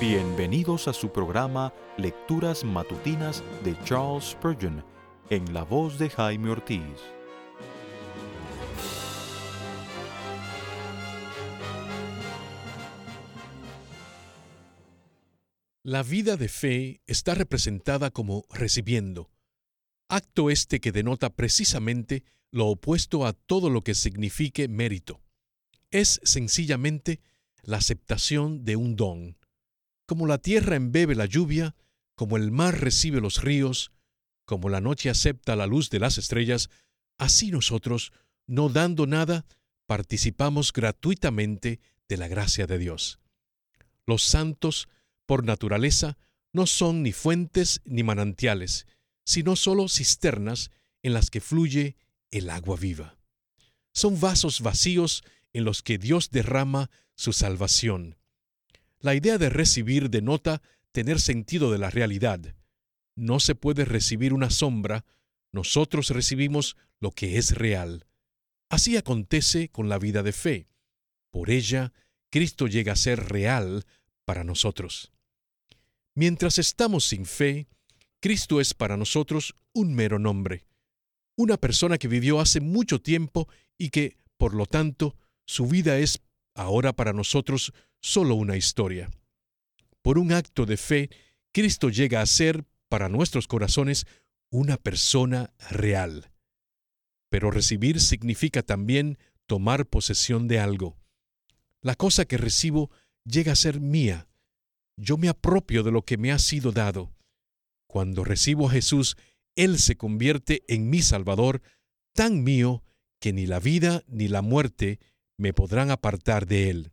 Bienvenidos a su programa Lecturas Matutinas de Charles Spurgeon, en la voz de Jaime Ortiz. La vida de fe está representada como recibiendo, acto este que denota precisamente lo opuesto a todo lo que signifique mérito. Es sencillamente la aceptación de un don. Como la tierra embebe la lluvia, como el mar recibe los ríos, como la noche acepta la luz de las estrellas, así nosotros, no dando nada, participamos gratuitamente de la gracia de Dios. Los santos, por naturaleza, no son ni fuentes ni manantiales, sino solo cisternas en las que fluye el agua viva. Son vasos vacíos en los que Dios derrama su salvación. La idea de recibir denota tener sentido de la realidad. No se puede recibir una sombra, nosotros recibimos lo que es real. Así acontece con la vida de fe. Por ella, Cristo llega a ser real para nosotros. Mientras estamos sin fe, Cristo es para nosotros un mero nombre, una persona que vivió hace mucho tiempo y que, por lo tanto, su vida es ahora para nosotros solo una historia. Por un acto de fe, Cristo llega a ser, para nuestros corazones, una persona real. Pero recibir significa también tomar posesión de algo. La cosa que recibo llega a ser mía. Yo me apropio de lo que me ha sido dado. Cuando recibo a Jesús, Él se convierte en mi Salvador, tan mío que ni la vida ni la muerte me podrán apartar de Él.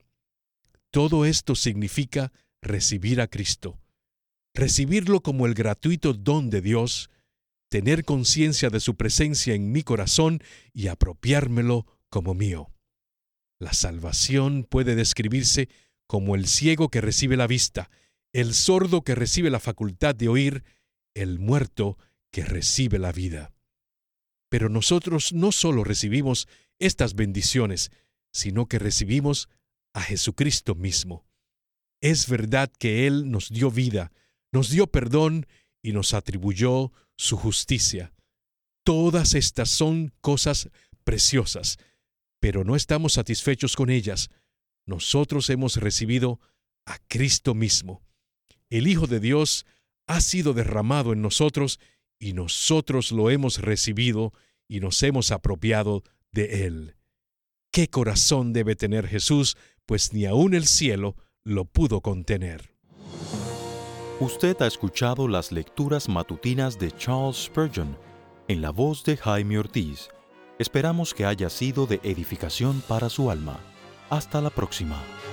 Todo esto significa recibir a Cristo, recibirlo como el gratuito don de Dios, tener conciencia de su presencia en mi corazón y apropiármelo como mío. La salvación puede describirse como el ciego que recibe la vista, el sordo que recibe la facultad de oír, el muerto que recibe la vida. Pero nosotros no solo recibimos estas bendiciones, sino que recibimos a Jesucristo mismo. Es verdad que Él nos dio vida, nos dio perdón y nos atribuyó su justicia. Todas estas son cosas preciosas, pero no estamos satisfechos con ellas. Nosotros hemos recibido a Cristo mismo. El Hijo de Dios ha sido derramado en nosotros y nosotros lo hemos recibido y nos hemos apropiado de Él. ¿Qué corazón debe tener Jesús? Pues ni aun el cielo lo pudo contener. Usted ha escuchado las lecturas matutinas de Charles Spurgeon, en la voz de Jaime Ortiz. Esperamos que haya sido de edificación para su alma. Hasta la próxima.